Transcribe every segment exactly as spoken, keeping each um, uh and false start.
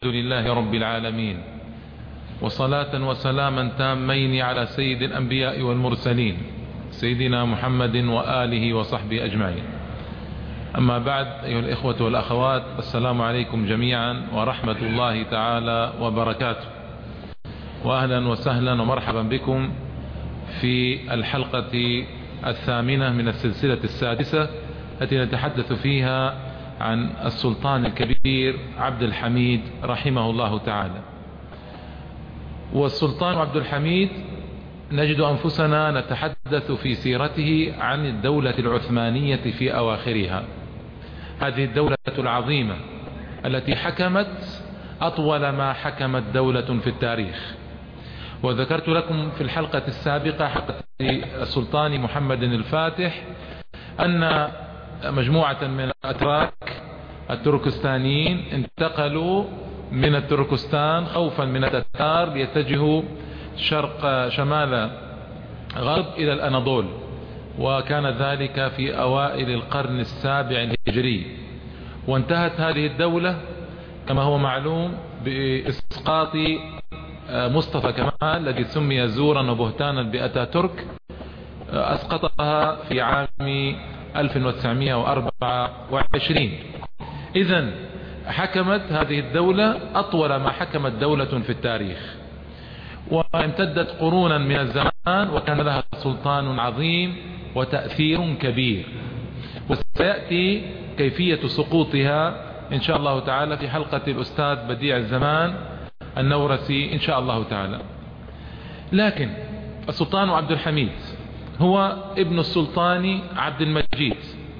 لله رب العالمين، وصلاة وسلاما تامين على سيد الأنبياء والمرسلين سيدنا محمد وآله وصحبه أجمعين. أما بعد، أيها الإخوة والأخوات، السلام عليكم جميعا ورحمة الله تعالى وبركاته، وأهلا وسهلا ومرحبا بكم في الحلقة الثامنة من السلسلة السادسة التي نتحدث فيها عن السلطان الكبير عبد الحميد رحمه الله تعالى. والسلطان عبد الحميد نجد أنفسنا نتحدث في سيرته عن الدولة العثمانية في أواخرها، هذه الدولة العظيمة التي حكمت أطول ما حكمت دولة في التاريخ. وذكرت لكم في الحلقة السابقة حلقة السلطان محمد الفاتح أن مجموعة من الأتراك التركستانيين انتقلوا من التركستان خوفا من التتار ليتجهوا شرق شمال غرب إلى الأناضول، وكان ذلك في أوائل القرن السابع الهجري. وانتهت هذه الدولة كما هو معلوم بإسقاط مصطفى كمال الذي سمي زورا وبهتانا بأتاتورك، أسقطها في عام ألف وتسعمائة وأربعة وعشرين. إذن حكمت هذه الدولة أطول ما حكمت دولة في التاريخ، وامتدت قرونا من الزمان، وكان لها سلطان عظيم وتأثير كبير. وسيأتي كيفية سقوطها إن شاء الله تعالى في حلقة الأستاذ بديع الزمان النورسي إن شاء الله تعالى. لكن السلطان عبد الحميد هو ابن السلطان عبد المجيد،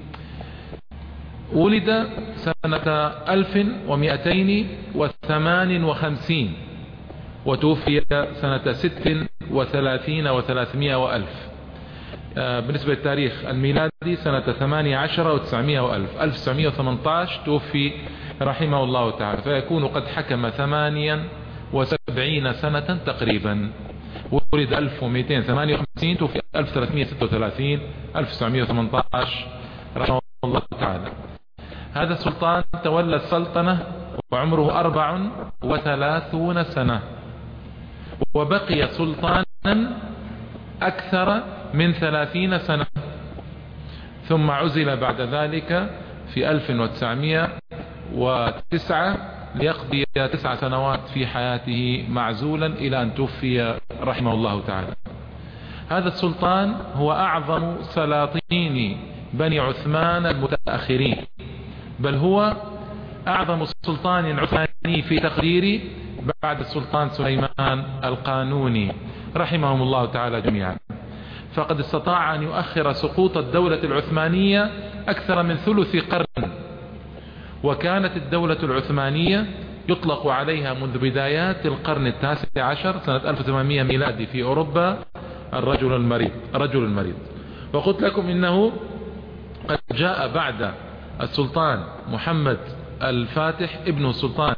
ولد سنة ألف ومئتين وثمان وخمسين وتوفي سنة ست وثلاثين وثلاثمائة وألف. بالنسبة للتاريخ الميلادي سنة ثمانية عشر وتسعمائة وألف، ألف وتسعمائة وثمانية عشر توفي رحمه الله تعالى، فيكون قد حكم ثمانيا وسبعين سنة تقريبا. ولد ألف ومئتين وثمانية وخمسين توفي ألف وثلاثمائة وستة وثلاثين، ألف وتسعمائة وثمانية عشر رحمه الله تعالى. هذا السلطان تولى السلطنة وعمره أربع وثلاثون سنة، وبقي سلطانا أكثر من ثلاثين سنة، ثم عزل بعد ذلك في ألف وتسعمائة وتسعة ليقضي تسع سنوات في حياته معزولا إلى أن توفي رحمه الله تعالى. هذا السلطان هو أعظم سلاطين بني عثمان المتأخرين، بل هو أعظم سلطان عثماني في تقديري بعد السلطان سليمان القانوني رحمهم الله تعالى جميعا. فقد استطاع أن يؤخر سقوط الدولة العثمانية أكثر من ثلث قرن. وكانت الدولة العثمانية يطلق عليها منذ بدايات القرن التاسع عشر سنة ألف وثمانمائة ميلادي في أوروبا الرجل المريض رجل المريض. وقلت لكم إنه قد جاء بعد السلطان محمد الفاتح ابن السلطان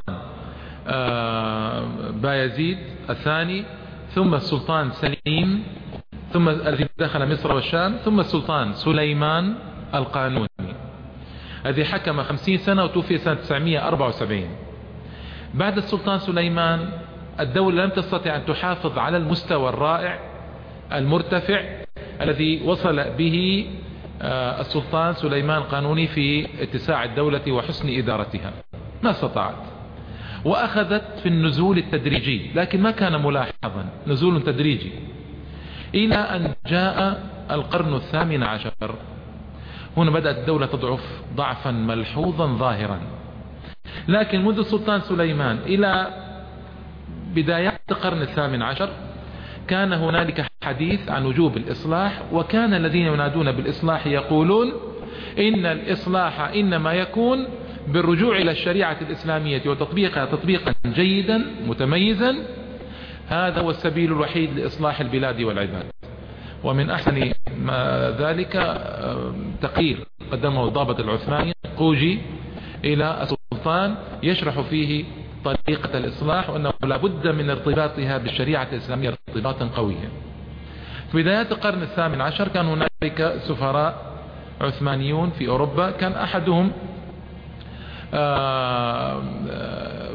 بايزيد الثاني، ثم السلطان سليم، ثم الذي دخل مصر والشام، ثم السلطان سليمان القانوني الذي حكم خمسين سنة وتوفي سنة تسعمائة وأربعة وسبعين. بعد السلطان سليمان الدولة لم تستطع أن تحافظ على المستوى الرائع المرتفع الذي وصل به السلطان سليمان القانوني في اتساع الدولة وحسن إدارتها، ما استطاعت، وأخذت في النزول التدريجي، لكن ما كان ملاحظا، نزول تدريجي، إلى أن جاء القرن الثامن عشر. هنا بدأت الدولة تضعف ضعفا ملحوظا ظاهرا. لكن منذ السلطان سليمان إلى بدايات القرن الثامن عشر كان هنالك حديث عن وجوب الإصلاح، وكان الذين ينادون بالإصلاح يقولون إن الإصلاح إنما يكون بالرجوع إلى الشريعة الإسلامية وتطبيقها تطبيقا جيدا متميزا، هذا هو السبيل الوحيد لإصلاح البلاد والعباد. ومن أحسن ما ذلك تقرير قدمه الضابط العثماني قوجي إلى السلطان يشرح فيه طريقة الإصلاح، وأنه لا بد من ارتباطها بالشريعة الإسلامية ارتباطا قويا. في بدايات القرن الثامن عشر كان هنالك سفراء عثمانيون في أوروبا، كان أحدهم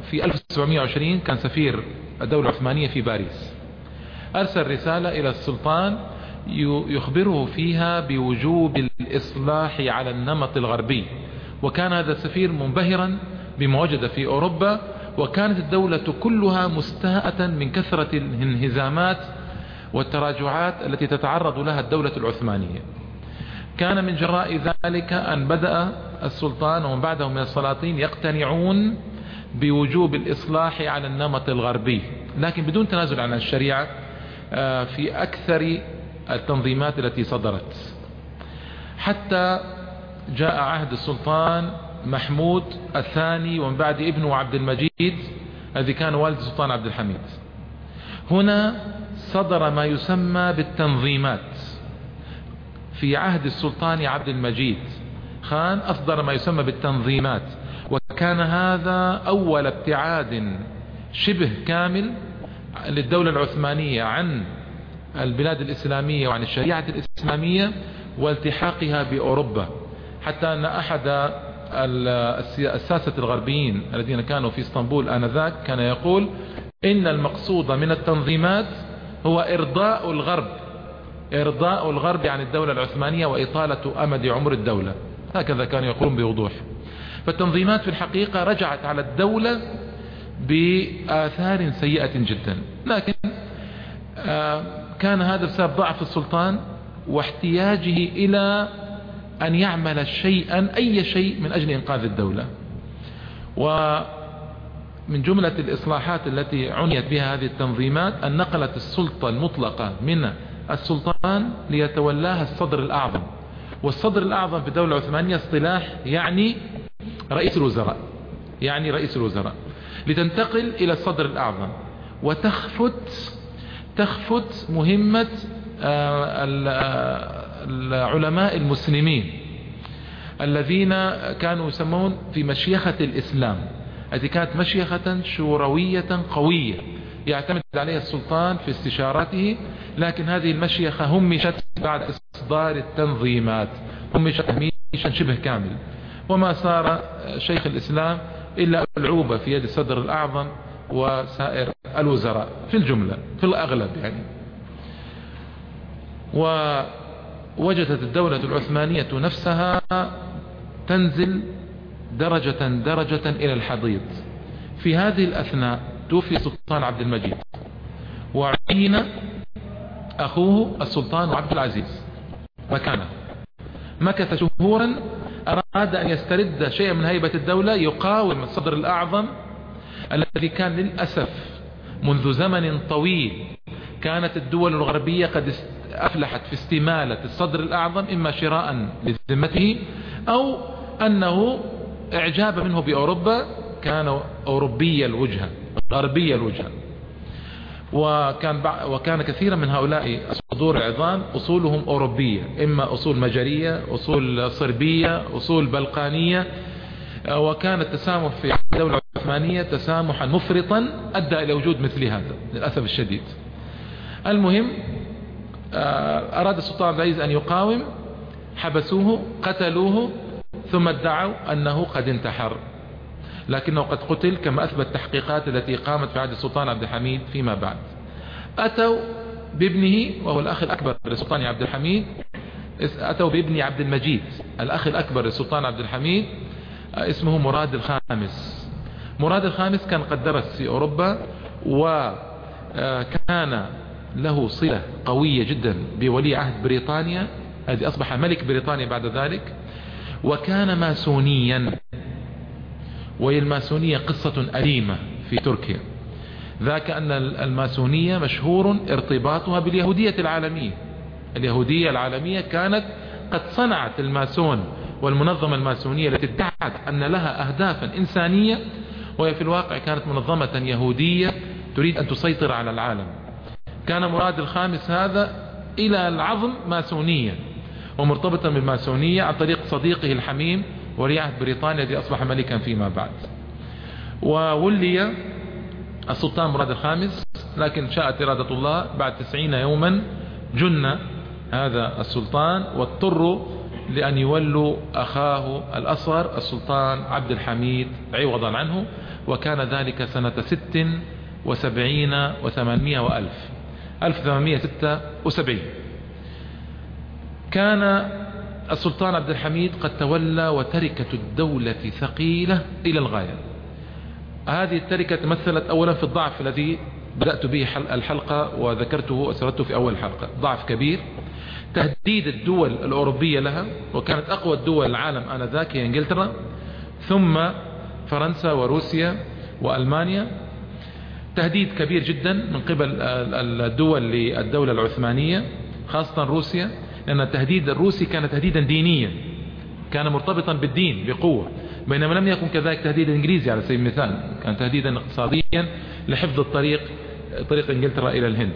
في ألف وسبعمائة وعشرين كان سفير الدولة العثمانية في باريس، أرسل رسالة إلى السلطان يخبره فيها بوجوب الإصلاح على النمط الغربي. وكان هذا السفير منبهرا بما وجد في أوروبا، وكانت الدولة كلها مستاءة من كثرة الانهزامات والتراجعات التي تتعرض لها الدولة العثمانية. كان من جراء ذلك أن بدأ السلطان ومن بعده من السلاطين يقتنعون بوجوب الإصلاح على النمط الغربي، لكن بدون تنازل عن الشريعة في أكثر التنظيمات التي صدرت، حتى جاء عهد السلطان محمود الثاني ومن بعد ابنه عبد المجيد الذي كان والد السلطان عبد الحميد. هنا صدر ما يسمى بالتنظيمات. في عهد السلطان عبد المجيد خان أصدر ما يسمى بالتنظيمات، وكان هذا أول ابتعاد شبه كامل للدولة العثمانية عن البلاد الإسلامية وعن الشريعة الإسلامية والتحاقها بأوروبا، حتى أن أحد الساسة الغربيين الذين كانوا في اسطنبول آنذاك كان يقول إن المقصود من التنظيمات هو إرضاء الغرب، إرضاء الغرب عن الدولة العثمانية وإطالة أمد عمر الدولة، هكذا كانوا يقولون بوضوح. فالتنظيمات في الحقيقة رجعت على الدولة بآثار سيئة جدا، لكن كان هذا بسبب ضعف السلطان واحتياجه إلى أن يعمل شيئا أي شيء من أجل إنقاذ الدولة. ومن جملة الإصلاحات التي عنيت بها هذه التنظيمات أن نقلت السلطة المطلقة من السلطان ليتولاها الصدر الأعظم. والصدر الأعظم في الدولة العثمانية اصطلاح يعني رئيس الوزراء، يعني رئيس الوزراء، لتنتقل إلى الصدر الأعظم وتخفت تخفت مهمة العلماء المسلمين الذين كانوا يسمون في مشيخة الإسلام، التي كانت مشيخة شوروية قوية يعتمد عليها السلطان في استشاراته، لكن هذه المشيخة همشت بعد إصدار التنظيمات، همشت تهميشا شبه كامل، وما صار شيخ الإسلام إلا ألعوبة في يد الصدر الأعظم وسائر الوزراء في الجملة في الأغلب يعني. ووجدت الدولة العثمانية نفسها تنزل درجة درجة إلى الحضيض. في هذه الأثناء توفي السلطان عبد المجيد وعين أخوه السلطان عبد العزيز مكانه. مكث شهورا، أراد أن يسترد شيئا من هيبة الدولة، يقاوم الصدر الأعظم الذي كان للأسف منذ زمن طويل كانت الدول الغربية قد أفلحت في استمالة الصدر الأعظم، إما شراء لذمته أو أنه إعجاب منه بأوروبا، كان أوروبي الوجهة غربي الوجهة. وكان وكان كثيرا من هؤلاء الصدور العظام أصولهم أوروبية، إما أصول مجرية، أصول صربية، أصول بلقانية، وكان التسامح في الدولة العثمانية تسامحا مفرطا أدى إلى وجود مثل هذا للأسف الشديد. المهم أراد السلطان عبد العزيز أن يقاوم، حبسوه قتلوه ثم ادعوا أنه قد انتحر، لكنه قد قتل كما أثبت التحقيقات التي قامت في عهد السلطان عبد الحميد فيما بعد. أتوا بابنه وهو الأخ الأكبر للسلطان عبد الحميد، أتوا بابن عبد المجيد الأخ الأكبر للسلطان عبد الحميد، اسمه مراد الخامس. مراد الخامس كان قد درس في أوروبا وكان له صلة قوية جدا بولي عهد بريطانيا الذي أصبح ملك بريطانيا بعد ذلك، وكان ماسونيا، والماسونية قصة أليمة في تركيا، ذاك أن الماسونية مشهور ارتباطها باليهودية العالمية. اليهودية العالمية كانت قد صنعت الماسون والمنظمة الماسونية التي ادعت أن لها أهدافا إنسانية، وهي في الواقع كانت منظمة يهودية تريد أن تسيطر على العالم. كان مراد الخامس هذا إلى العظم ماسونيا ومرتبطا بالماسونية عن طريق صديقه الحميم ولي عهد بريطانيا الذي أصبح ملكا فيما بعد. وولي السلطان مراد الخامس، لكن شاءت إرادة الله بعد تسعين يوما جن هذا السلطان، واضطروا لأن يولوا أخاه الأصغر السلطان عبد الحميد عوضا عنه، وكان ذلك سنة ست وسبعين وثمانمائة وألف ألف وثمانمائة وستة وسبعين. كان السلطان عبد الحميد قد تولى وتركة الدولة ثقيلة إلى الغاية. هذه التركة تمثلت أولا في الضعف الذي بدأت به الحلقة وذكرته وأسردته في أول حلقة، ضعف كبير، تهديد الدول الأوروبية لها، وكانت أقوى الدول العالم آنذاك هي إنجلترا، ثم فرنسا وروسيا وألمانيا. تهديد كبير جدا من قبل الدول للدولة العثمانية، خاصة روسيا، لأن التهديد الروسي كان تهديدا دينيا، كان مرتبطا بالدين بقوة، بينما لم يكن كذلك تهديد الإنجليزي على سبيل المثال، كان تهديدا اقتصاديا لحفظ الطريق طريق إنجلترا إلى الهند.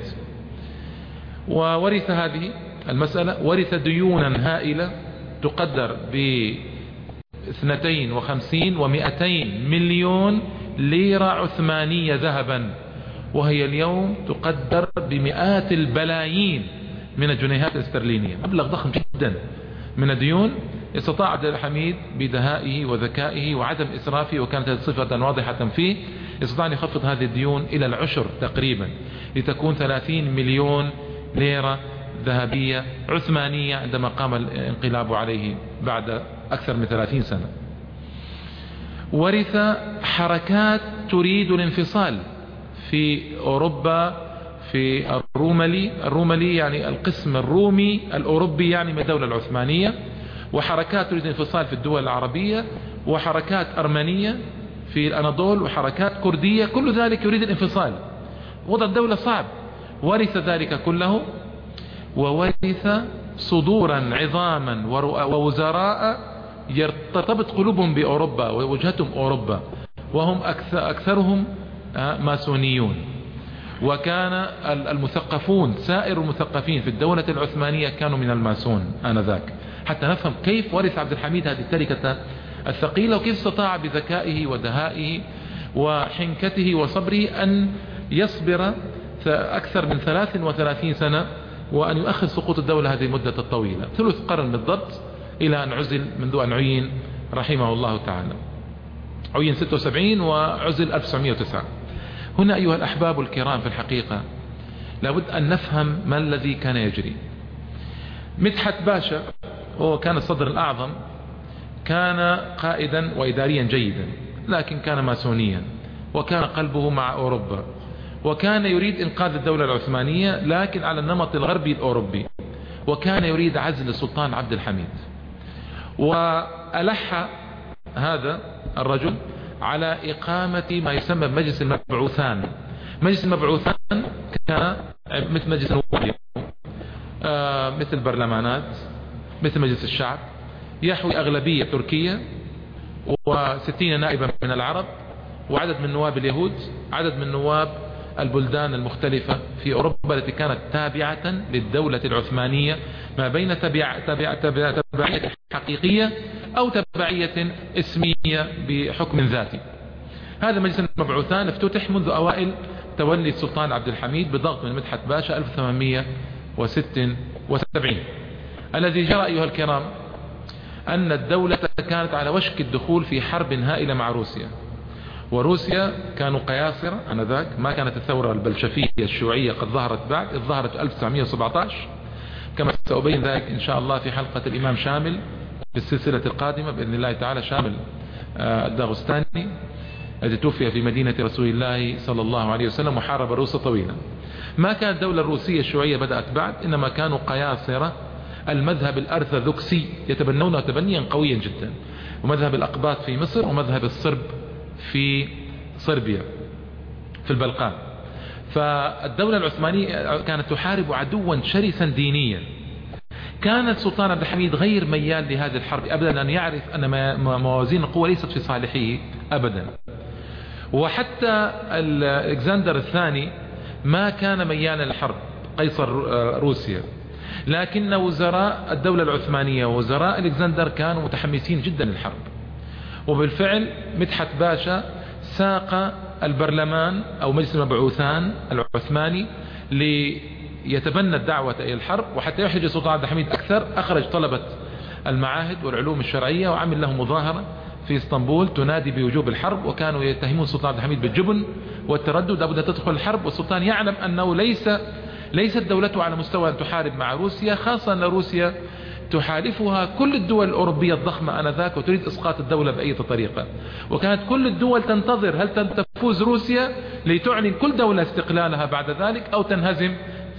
وورث هذه المسألة، ورث ديونا هائلة تقدر ب اثنتين وخمسين ومئتين مليون ليرة عثمانية ذهبا، وهي اليوم تقدر بمئات البلايين من الجنيهات الاسترلينية، مبلغ ضخم جدا من الديون. استطاع عبد الحميد بدهائه وذكائه وعدم إسرافه، وكانت صفة واضحة فيه، استطاع أن يخفض هذه الديون إلى العشر تقريبا، لتكون ثلاثين مليون ليرة ذهبية عثمانية عندما قام الانقلاب عليه بعد أكثر من ثلاثين سنة. ورث حركات تريد الانفصال في أوروبا، في الروملي الروملي يعني القسم الرومي الأوروبي يعني من الدولة العثمانية، وحركات تريد الانفصال في الدول العربية، وحركات أرمنية في الأناضول، وحركات كردية، كل ذلك يريد الانفصال. وضع الدولة صعب. ورث ذلك كله، وورث صدورا عظاما ووزراء يرتبط قلوبهم بأوروبا ووجهتهم أوروبا، وهم أكثر أكثرهم ماسونيون. وكان المثقفون سائر المثقفين في الدولة العثمانية كانوا من الماسون آنذاك، حتى نفهم كيف ورث عبد الحميد هذه التركة الثقيلة، وكيف استطاع بذكائه ودهائه وحنكته وصبره أن يصبر أكثر من ثلاث وثلاثين سنة، وأن يؤخر سقوط الدولة هذه المدة الطويلة، ثلث قرن بالضبط، إلى أن عزل منذ أن عين رحمه الله تعالى. عين ستة وسبعين وعزل ألف وتسعمائة وتسعة. هنا أيها الأحباب الكرام، في الحقيقة لابد أن نفهم ما الذي كان يجري. مدحت باشا هو كان الصدر الأعظم، كان قائدا وإداريا جيدا، لكن كان ماسونيا، وكان قلبه مع أوروبا، وكان يريد إنقاذ الدولة العثمانية لكن على النمط الغربي الأوروبي، وكان يريد عزل السلطان عبد الحميد. وألح هذا الرجل على إقامة ما يسمى بمجلس المبعوثان. مجلس المبعوثان كان مثل مجلس النواب، آه مثل برلمانات، مثل مجلس الشعب، يحوي أغلبية تركية وستين نائبا من العرب، وعدد من نواب اليهود، عدد من نواب البلدان المختلفة في أوروبا التي كانت تابعة للدولة العثمانية، ما بين تبع تبع تبع تبعية حقيقية أو تبعية اسمية بحكم ذاتي. هذا مجلس المبعوثان افتتح منذ أوائل تولي السلطان عبد الحميد بضغط من مدحت باشا ألف وثمانمائة وستة وسبعين. الذي جرى أيها الكرام أن الدولة كانت على وشك الدخول في حرب هائلة مع روسيا، وروسيا كانوا قياصرة آنذاك، ما كانت الثورة البلشفية الشيوعية قد ظهرت بعد، إذ ظهرت في ألف وتسعمائة وسبعة عشر، كما سأبين ذلك إن شاء الله في حلقة الإمام شامل في السلسلة القادمة بإذن الله تعالى، شامل الداغستاني الذي توفي في مدينة رسول الله صلى الله عليه وسلم وحارب الروس طويلا. ما كانت الدولة الروسية الشيوعية بدأت بعد، إنما كانوا قياصرة المذهب الأرثوذكسي يتبنونه تبنيا قويا جدا، ومذهب الأقباط في مصر، ومذهب الصرب في صربيا في البلقان. فالدولة العثمانية كانت تحارب عدوا شرسا دينيا. كان السلطان عبد الحميد غير ميال لهذه الحرب أبدا، أن يعرف أن موازين القوى ليست في صالحه أبدا. وحتى الكسندر الثاني ما كان ميالا للحرب، قيصر روسيا، لكن وزراء الدولة العثمانية ووزراء الكسندر كانوا متحمسين جدا للحرب. وبالفعل مدحت باشا ساق البرلمان أو مجلس المبعوثان العثماني ليتبنى الدعوة إلى الحرب، وحتى يحرج السلطان عبد الحميد أكثر أخرج طلبة المعاهد والعلوم الشرعية، وعمل له مظاهرة في اسطنبول تنادي بوجوب الحرب، وكانوا يتهمون السلطان عبد الحميد بالجبن والتردد، لابد أن تدخل الحرب، والسلطان يعلم أنه ليس ليست دولته على مستوى أن تحارب مع روسيا، خاصة أن روسيا تحالفها كل الدول الأوروبية الضخمة آنذاك وتريد إسقاط الدولة بأي طريقة، وكانت كل الدول تنتظر هل تفوز روسيا لتعلن كل دولة استقلالها بعد ذلك أو تنهزم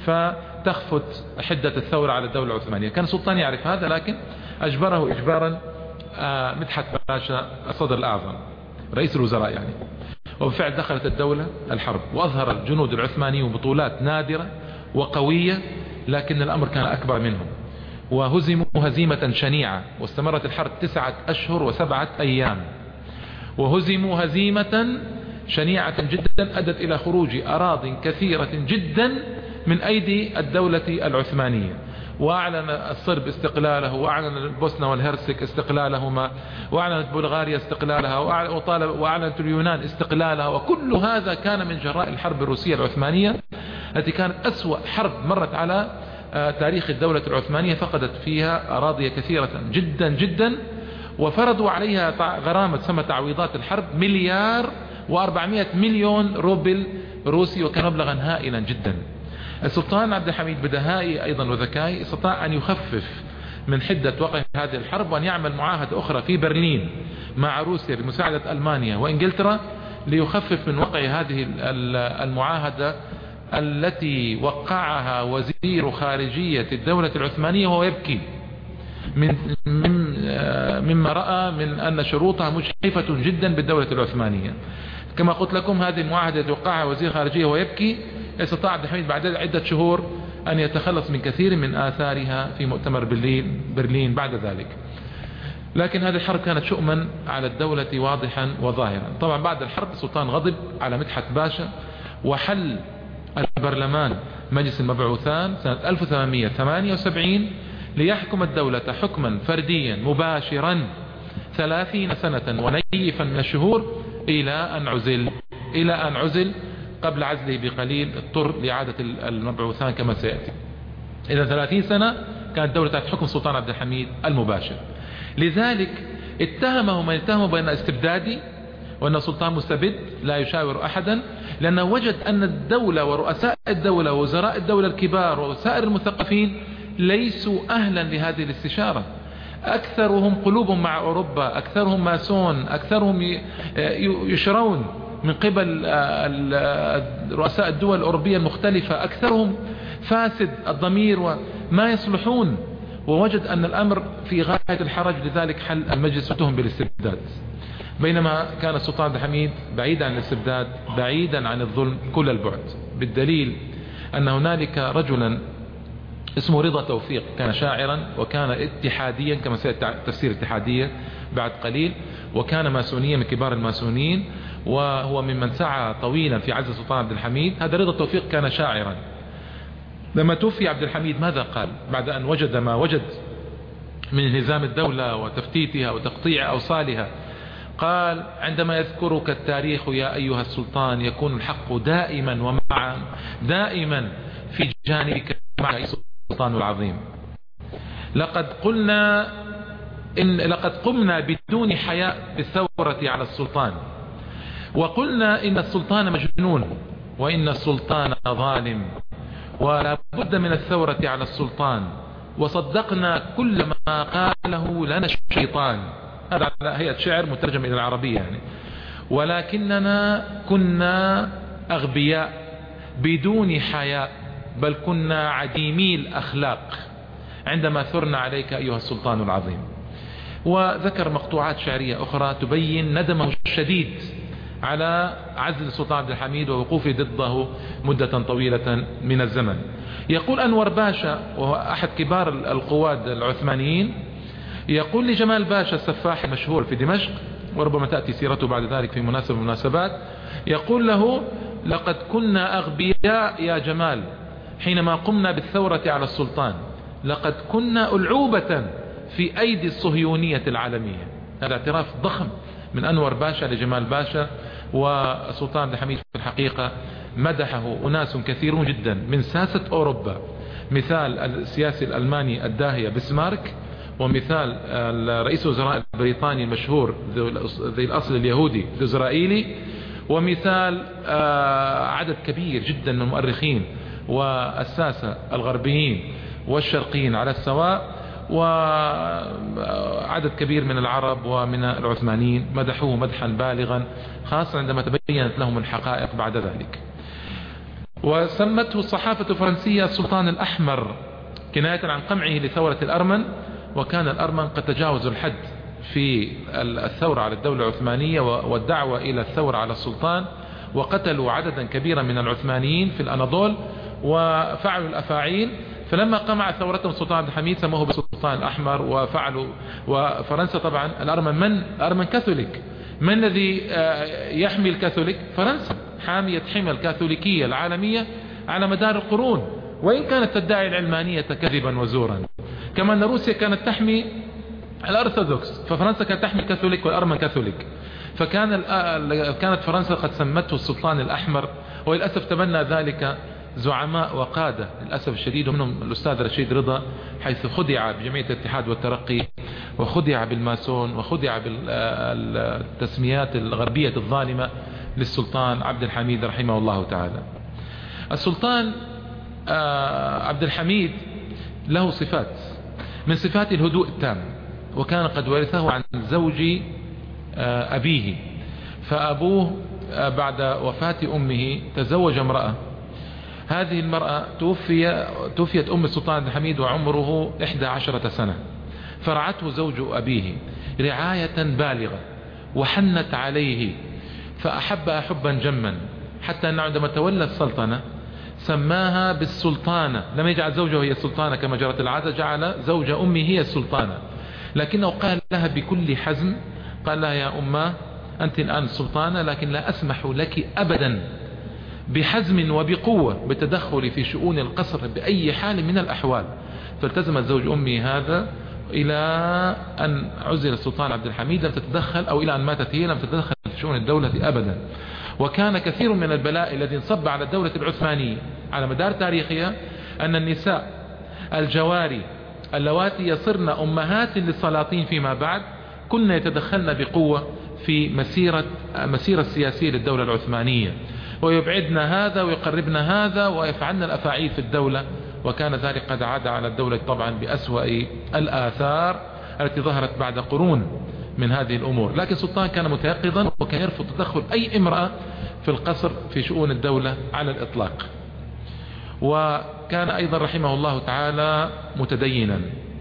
فتخفت حدة الثورة على الدولة العثمانية. كان السلطان يعرف هذا، لكن أجبره إجبارا مدحت باشا الصدر الأعظم رئيس الوزراء يعني، وبالفعل دخلت الدولة الحرب، وأظهر الجنود العثمانيون بطولات نادرة وقوية، لكن الأمر كان أكبر منهم، وهزموا هزيمة شنيعة، واستمرت الحرب تسعة أشهر وسبعة أيام، وهزموا هزيمة شنيعة جدا أدت إلى خروج أراضٍ كثيرة جدا من أيدي الدولة العثمانية، وأعلن الصرب استقلاله، وأعلن البوسنة والهرسك استقلالهما، وأعلنت بلغاريا استقلالها، وطالب وأعلنت اليونان استقلالها، وكل هذا كان من جراء الحرب الروسية العثمانية التي كانت أسوأ حرب مرت على تاريخ الدولة العثمانية، فقدت فيها أراضي كثيرة جدا جدا، وفرضوا عليها غرامة سمى تعويضات الحرب مليار وأربعمائة مليون روبل روسي، وكان مبلغا هائلا جدا. السلطان عبد الحميد بدهائه أيضا وذكائه استطاع أن يخفف من حدة وقع هذه الحرب، وأن يعمل معاهدة أخرى في برلين مع روسيا بمساعدة ألمانيا وإنجلترا ليخفف من وقع هذه المعاهدة التي وقعها وزير خارجية الدولة العثمانية وهو يبكي من مما رأى من أن شروطها مشرفة جدا بالدولة العثمانية. كما قلت لكم هذه المعاهدة وقعها وزير خارجية وهو يبكي، استطاع عبد الحميد بعد عدة شهور أن يتخلص من كثير من آثارها في مؤتمر برلين, برلين بعد ذلك. لكن هذه الحرب كانت شؤما على الدولة واضحا وظاهرا. طبعا بعد الحرب السلطان غضب على مدحت باشا، وحل البرلمان مجلس المبعوثان سنة ألف وثمانمائة وثمانية وسبعين ليحكم الدولة حكما فرديا مباشرا ثلاثين سنة ونيفا من الشهور إلى أن عزل إلى أن عزل قبل عزله بقليل اضطر لإعادة المبعوثان كما سيأتي. إذا ثلاثين سنة كانت دولة تحت حكم السلطان عبد الحميد المباشر. لذلك اتهمه من اتهمه بأن استبدادي وأن السلطان مستبد لا يشاور أحدا، لأنه وجد أن الدولة ورؤساء الدولة ووزراء الدولة الكبار وسائر المثقفين ليسوا أهلا لهذه الاستشارة. أكثرهم قلوبهم مع أوروبا، أكثرهم ماسون، أكثرهم يشرون من قبل رؤساء الدول الأوروبية المختلفة، أكثرهم فاسد الضمير وما يصلحون، ووجد أن الأمر في غاية الحرج. لذلك حل المجلس وتهم بالاستبداد، بينما كان السلطان عبد الحميد بعيدا عن الاستبداد، بعيدا عن الظلم كل البعد، بالدليل أن هنالك رجلا اسمه رضا توفيق كان شاعرا وكان اتحاديا كما سيأتي تفسير اتحادية بعد قليل، وكان ماسونيا من كبار الماسونيين، وهو ممن سعى طويلا في عزل السلطان عبد الحميد. هذا رضا توفيق كان شاعرا. لما توفي عبد الحميد ماذا قال بعد أن وجد ما وجد من انهزام الدولة وتفتيتها وتقطيع أوصالها؟ قال: عندما يذكرك التاريخ يا أيها السلطان يكون الحق دائما ومعا دائما في جانبك مع السلطان العظيم. لقد قلنا إن لقد قمنا بدون حياء بالثورة على السلطان، وقلنا إن السلطان مجنون وإن السلطان ظالم ولا بد من الثورة على السلطان، وصدقنا كل ما قاله لنا الشيطان. هذا على هيئة شعر مترجم إلى العربية يعني. ولكننا كنا أغبياء بدون حياء، بل كنا عديمي الأخلاق عندما ثرنا عليك أيها السلطان العظيم. وذكر مقطوعات شعرية أخرى تبين ندمه الشديد على عزل السلطان عبد الحميد ووقوفه ضده مدة طويلة من الزمن. يقول أنور باشا وهو أحد كبار القواد العثمانيين، يقول لجمال باشا السفاح المشهور في دمشق، وربما تأتي سيرته بعد ذلك في مناسبة مناسبات، يقول له: لقد كنا أغبياء يا جمال حينما قمنا بالثورة على السلطان، لقد كنا ألعوبة في أيدي الصهيونية العالمية. هذا اعتراف ضخم من أنور باشا لجمال باشا. والسلطان عبد الحميد في الحقيقة مدحه أناس كثيرون جدا من ساسة أوروبا، مثال السياسي الألماني الداهية بسمارك، ومثال رئيس الوزراء البريطاني المشهور ذي الأصل اليهودي الإسرائيلي، ومثال عدد كبير جدا من المؤرخين والساسة الغربيين والشرقيين على السواء، وعدد كبير من العرب ومن العثمانيين مدحوه مدحا بالغا، خاصة عندما تبينت لهم الحقائق بعد ذلك. وسمته الصحافة الفرنسية السلطان الأحمر كناية عن قمعه لثورة الأرمن، وكان الأرمن قد تجاوزوا الحد في الثورة على الدولة العثمانية والدعوة إلى الثورة على السلطان، وقتلوا عددا كبيرا من العثمانيين في الأناضول وفعلوا الأفاعيل. فلما قمع ثورتهم السلطان عبد الحميد سموه بالسلطان الأحمر وفعلوا. وفرنسا طبعا الأرمن من الأرمن كاثوليك، من الذي يحمي الكاثوليك؟ فرنسا، حامية حمى الكاثوليكية العالمية على مدار القرون، وإن كانت تدعي العلمانية كذبا وزورا. كما أن روسيا كانت تحمي الأرثوذكس، ففرنسا كانت تحمي الكاثوليك والأرمن كاثوليك. فكان كانت فرنسا قد سمته السلطان الأحمر، وللأسف تبنى ذلك زعماء وقادة للأسف الشديد، ومنهم الأستاذ رشيد رضا، حيث خدع بجمعية الاتحاد والترقي، وخدع بالماسون، وخدع بالتسميات الغربية الظالمة للسلطان عبد الحميد رحمه الله تعالى. السلطان عبد الحميد له صفات، من صفات الهدوء التام، وكان قد ورثه عن زوج أبيه. فأبوه بعد وفاة أمه تزوج امرأة، هذه المرأة توفي توفيت أم السلطان عبد الحميد وعمره إحدى عشرة سنة، فرعته زوج أبيه رعاية بالغة وحنت عليه، فأحبها حبا جما، حتى أنه عندما تولى السلطنة سماها بالسلطانة، لم يجعل زوجه هي السلطانة كما جرت العادة، جعل زوج أمه هي السلطانة، لكنه قال لها بكل حزم، قال لها يا أمه أنت الآن السلطانة، لكن لا أسمح لك أبدا بحزم وبقوة بالتدخل في شؤون القصر بأي حال من الأحوال. فالتزمت زوج أمي هذا إلى أن عزل السلطان عبد الحميد، لم تتدخل، أو إلى أن ماتت هي لم تتدخل في شؤون الدولة أبدا. وكان كثير من البلاء الذي انصب على الدولة العثمانية على مدار تاريخها أن النساء الجواري اللواتي يصرن أمهات للسلاطين فيما بعد كن يتدخلن بقوة في مسيرة مسيرة السياسية للدولة العثمانية، ويبعدن هذا ويقربن هذا ويفعلن الأفاعيل في الدولة. وكان ذلك قد عاد على الدولة طبعا بأسوأ الآثار التي ظهرت بعد قرون من هذه الأمور. لكن السلطان كان متيقظا، وكان يرفض تدخل أي امرأة في القصر في شؤون الدولة على الإطلاق. وكان أيضا رحمه الله تعالى متدينا،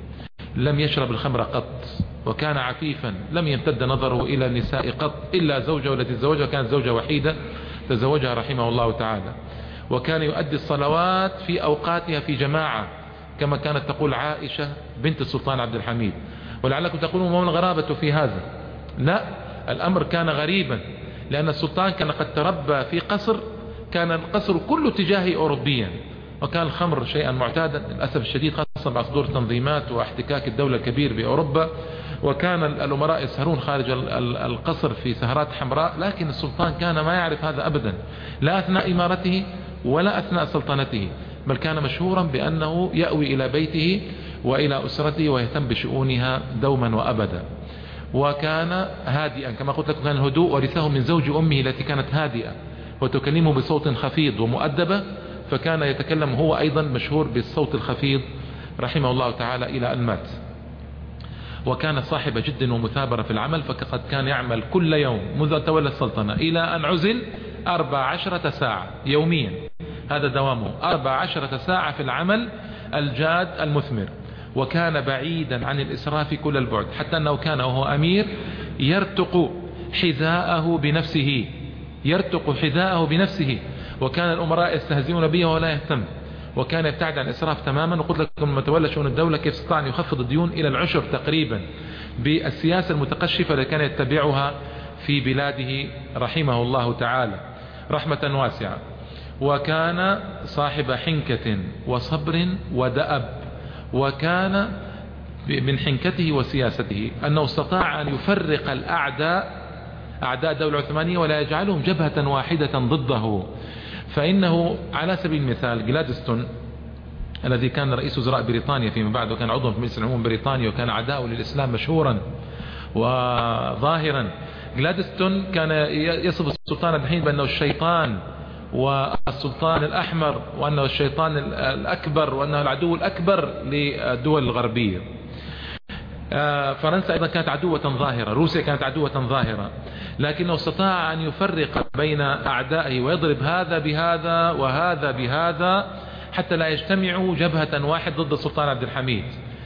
لم يشرب الخمر قط، وكان عفيفا، لم يمتد نظره إلى النساء قط إلا زوجه التي تزوجها، كانت زوجة وحيدة تزوجها رحمه الله تعالى. وكان يؤدي الصلوات في أوقاتها في جماعة، كما كانت تقول عائشة بنت السلطان عبد الحميد. ولعلكم تقولون ما الغرابة في هذا؟ لا، الأمر كان غريبا، لأن السلطان كان قد تربى في قصر، كان القصر كله اتجاهي أوروبيا، وكان الخمر شيئا معتادا للأسف الشديد، خاصة بعد صدور تنظيمات واحتكاك الدولة الكبير بأوروبا. وكان الأمراء يسهرون خارج القصر في سهرات حمراء، لكن السلطان كان ما يعرف هذا أبدا، لا أثناء إمارته ولا أثناء سلطنته، بل كان مشهورا بأنه يأوي إلى بيته وإلى أسرته ويهتم بشؤونها دوما وأبدا. وكان هادئا كما قلت لكم، كان الهدوء ورثه من زوج أمه التي كانت هادئة وتكلمه بصوت خفيض ومؤدبة، فكان يتكلم هو أيضا مشهور بالصوت الخفيض رحمه الله تعالى إلى أن مات. وكان صاحب جد ومثابرة في العمل، فقد كان يعمل كل يوم منذ تولى السلطنة إلى أن عزل أربع عشرة ساعة يوميا، هذا دوامه، أربع عشرة ساعة في العمل الجاد المثمر. وكان بعيدا عن الإسراف كل البعد، حتى أنه كان وهو أمير يرتق حذاءه بنفسه، يرتق حذاءه بنفسه، وكان الأمراء يستهزئون به ولا يهتم، وكان يبتعد عن الإسراف تماما. وقلت لكم لما تولى شؤون الدولة كيف استطاع أن يخفض الديون إلى العشر تقريبا بالسياسة المتقشفة التي كان يتبعها في بلاده رحمه الله تعالى رحمة واسعة. وكان صاحب حنكة وصبر ودأب، وكان من حنكته وسياسته أنه استطاع أن يفرق الأعداء أعداء الدولة العثمانية ولا يجعلهم جبهة واحدة ضده. فإنه على سبيل المثال جلادستون الذي كان رئيس وزراء بريطانيا فيما بعد، وكان عضوا في مجلس العموم بريطانيا، وكان عداء للإسلام مشهورا وظاهرا. جلادستون كان يصف السلطان عبد الحميد بأنه الشيطان والسلطان الأحمر، وأنه الشيطان الأكبر، وأنه العدو الأكبر للدول الغربية. فرنسا أيضا كانت عدوة ظاهرة، روسيا كانت عدوة ظاهرة، لكنه استطاع أن يفرق بين أعدائه ويضرب هذا بهذا وهذا بهذا حتى لا يجتمعوا جبهة واحد ضد السلطان عبد الحميد.